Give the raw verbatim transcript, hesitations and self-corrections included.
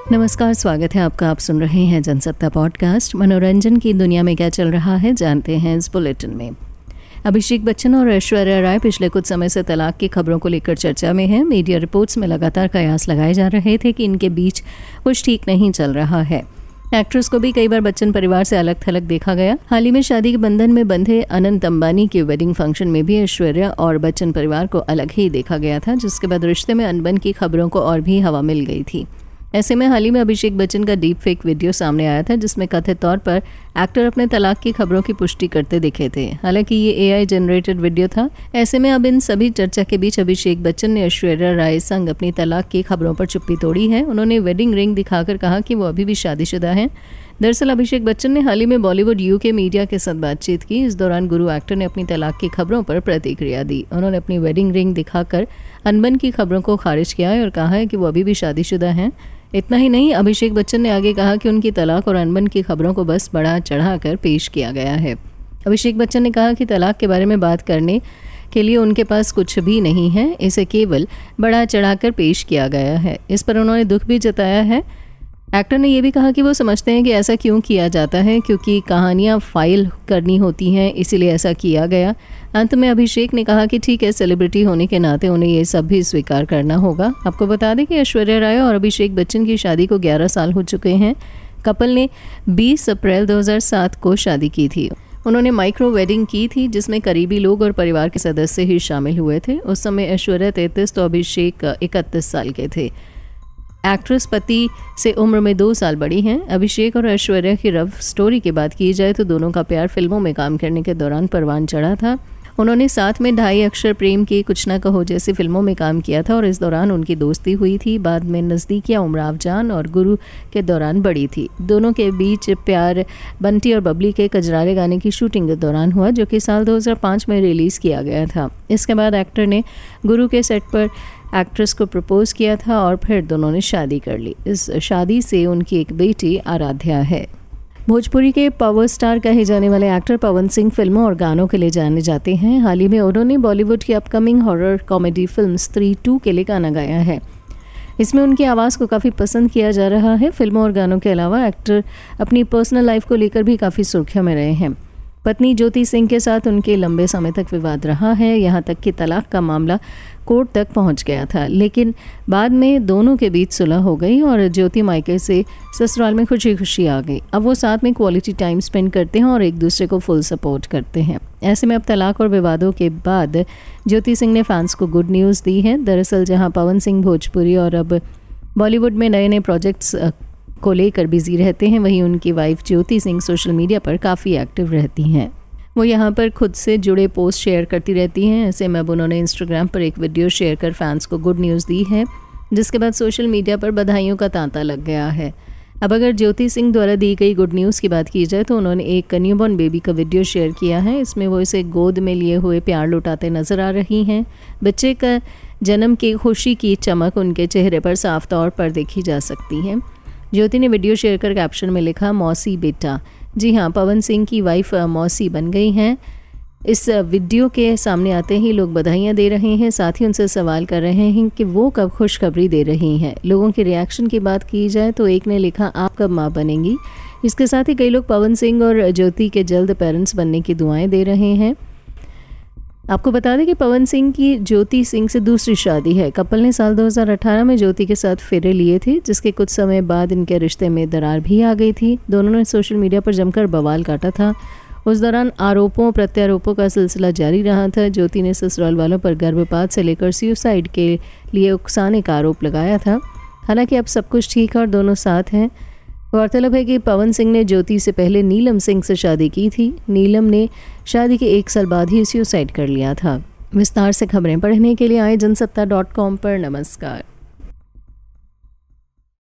नमस्कार, स्वागत है आपका। आप सुन रहे हैं जनसत्ता पॉडकास्ट। मनोरंजन की दुनिया में क्या चल रहा है जानते हैं इस बुलेटिन में। अभिषेक बच्चन और ऐश्वर्या राय पिछले कुछ समय से तलाक की खबरों को लेकर चर्चा में हैं। मीडिया रिपोर्ट्स में लगातार कयास लगाए जा रहे थे कि इनके बीच कुछ ठीक नहीं चल रहा है। एक्ट्रेस को भी कई बार बच्चन परिवार से अलग थलग देखा गया। हाल ही में शादी के बंधन में बंधे अनंत अंबानी के वेडिंग फंक्शन में भी ऐश्वर्या और बच्चन परिवार को अलग ही देखा गया था, जिसके बाद रिश्ते में अनबन की खबरों को और भी हवा मिल गई थी। ऐसे में हाल ही में अभिषेक बच्चन का डीप फेक वीडियो सामने आया था, जिसमें कथित तौर पर एक्टर अपने तलाक की खबरों की पुष्टि करते दिखे थे। हालांकि ये एआई जनरेटेड वीडियो था। ऐसे में अब इन सभी चर्चा के बीच अभिषेक बच्चन ने ऐश्वर्या राय संग अपनी तलाक की खबरों पर चुप्पी तोड़ी है। उन्होंने वेडिंग रिंग दिखाकर कहा कि वो अभी भी शादीशुदा हैं। दरअसल अभिषेक बच्चन ने हाल ही में बॉलीवुड यूके मीडिया के साथ बातचीत की। इस दौरान गुरु एक्टर ने अपनी तलाक की खबरों पर प्रतिक्रिया दी। उन्होंने अपनी वेडिंग रिंग दिखाकर अनबन की खबरों को खारिज किया है और कहा है कि वो अभी भी शादीशुदा हैं। इतना ही नहीं, अभिषेक बच्चन ने आगे कहा कि उनकी तलाक और अनबन की खबरों को बस बढ़ा चढ़ाकर पेश किया गया है। अभिषेक बच्चन ने कहा कि तलाक के बारे में बात करने के लिए उनके पास कुछ भी नहीं है, इसे केवल बढ़ा चढ़ाकर पेश किया गया है। इस पर उन्होंने दुख भी जताया है। एक्टर ने यह भी कहा कि वो समझते हैं कि ऐसा क्यों किया जाता है, क्योंकि कहानियां फाइल करनी होती हैं, इसीलिए ऐसा किया गया। अंत में अभिषेक ने कहा कि ठीक है, सेलिब्रिटी होने के नाते उन्हें ये सब भी स्वीकार करना होगा। आपको बता दें कि ऐश्वर्या राय और अभिषेक बच्चन की शादी को ग्यारह साल हो चुके हैं। कपल ने बीस अप्रैल दो हज़ार सात को शादी की थी। उन्होंने माइक्रो वेडिंग की थी, जिसमें करीबी लोग और परिवार के सदस्य ही शामिल हुए थे। उस समय ऐश्वर्या तैंतीस तो अभिषेक इकतीस साल के थे। एक्ट्रेस पति से उम्र में दो साल बड़ी हैं। अभिषेक और ऐश्वर्या की लव स्टोरी की बात की जाए तो दोनों का प्यार फिल्मों में काम करने के दौरान परवान चढ़ा था। उन्होंने साथ में ढाई अक्षर प्रेम की, कुछ ना कहो जैसी फिल्मों में काम किया था और इस दौरान उनकी दोस्ती हुई थी। बाद में नज़दीकियाँ उमराव जान और गुरु के दौरान बढ़ी थी। दोनों के बीच प्यार बंटी और बबली के कजरारे गाने की शूटिंग के दौरान हुआ, जो कि साल दो हज़ार पाँच में रिलीज़ किया गया था। इसके बाद एक्टर ने गुरु के सेट पर एक्ट्रेस को प्रपोज किया था और फिर दोनों ने शादी कर ली। इस शादी से उनकी एक बेटी आराध्या है। भोजपुरी के पावर स्टार कहे जाने वाले एक्टर पवन सिंह फिल्मों और गानों के लिए जाने जाते हैं। हाल ही में उन्होंने बॉलीवुड की upcoming horror comedy film Stree two के लिए गाना गाया है। इसमें उनकी आवाज़ को काफ़ी पसंद किया जा रहा है। फिल्मों और गानों के अलावा एक्टर अपनी पर्सनल लाइफ को लेकर भी काफ़ी सुर्खियों में रहे हैं। पत्नी ज्योति सिंह के साथ उनके लंबे समय तक विवाद रहा है, यहाँ तक कि तलाक का मामला कोर्ट तक पहुंच गया था, लेकिन बाद में दोनों के बीच सुलह हो गई और ज्योति मायके से ससुराल में खुशी खुशी आ गई। अब वो साथ में क्वालिटी टाइम स्पेंड करते हैं और एक दूसरे को फुल सपोर्ट करते हैं। ऐसे में अब तलाक और विवादों के बाद ज्योति सिंह ने फैंस को गुड न्यूज़ दी है। दरअसल जहाँ पवन सिंह भोजपुरी और अब बॉलीवुड में नए नए प्रोजेक्ट्स को लेकर बिजी रहते हैं, वहीं उनकी wife Jyoti Singh social media पर काफ़ी एक्टिव रहती हैं। वो यहाँ पर खुद से जुड़े पोस्ट शेयर करती रहती हैं। ऐसे में अब उन्होंने इंस्टाग्राम पर एक वीडियो शेयर कर फैंस को गुड न्यूज़ दी है, जिसके बाद सोशल मीडिया पर बधाइयों का तांता लग गया है। अब अगर ज्योति सिंह द्वारा दी गई गुड न्यूज़ की बात की जाए तो उन्होंने एक न्यूबॉर्न बेबी का वीडियो शेयर किया है। इसमें वो इसे गोद में लिए हुए प्यार लुटाते नजर आ रही हैं। बच्चे का जन्म की खुशी की चमक उनके चेहरे पर साफ तौर पर देखी जा सकती है। ज्योति ने वीडियो शेयर कर कैप्शन में लिखा, मौसी बेटा। जी हाँ, पवन सिंह की वाइफ मौसी बन गई हैं। इस वीडियो के सामने आते ही लोग बधाइयाँ दे रहे हैं, साथ ही उनसे सवाल कर रहे हैं कि वो कब खुशखबरी दे रही हैं। लोगों के रिएक्शन की बात की जाए तो एक ने लिखा, आप कब माँ बनेंगी। इसके साथ ही कई लोग पवन सिंह और ज्योति के जल्द पेरेंट्स बनने की दुआएं दे रहे हैं। आपको बता दें कि पवन सिंह की ज्योति सिंह से दूसरी शादी है। कपल ने साल दो हज़ार अठारह में ज्योति के साथ फेरे लिए थे, जिसके कुछ समय बाद इनके रिश्ते में दरार भी आ गई थी। दोनों ने सोशल मीडिया पर जमकर बवाल काटा था। उस दौरान आरोपों प्रत्यारोपों का सिलसिला जारी रहा था। ज्योति ने ससुराल वालों पर गर्भपात से लेकर सुसाइड के लिए उकसाने का आरोप लगाया था। हालांकि अब सब कुछ ठीक है और दोनों साथ हैं। गौरतलब है कि पवन सिंह ने ज्योति से पहले नीलम सिंह से शादी की थी। नीलम ने शादी के एक साल बाद ही सुसाइड कर लिया था। विस्तार से खबरें पढ़ने के लिए आए जनसत्ता डॉट कॉम पर। नमस्कार।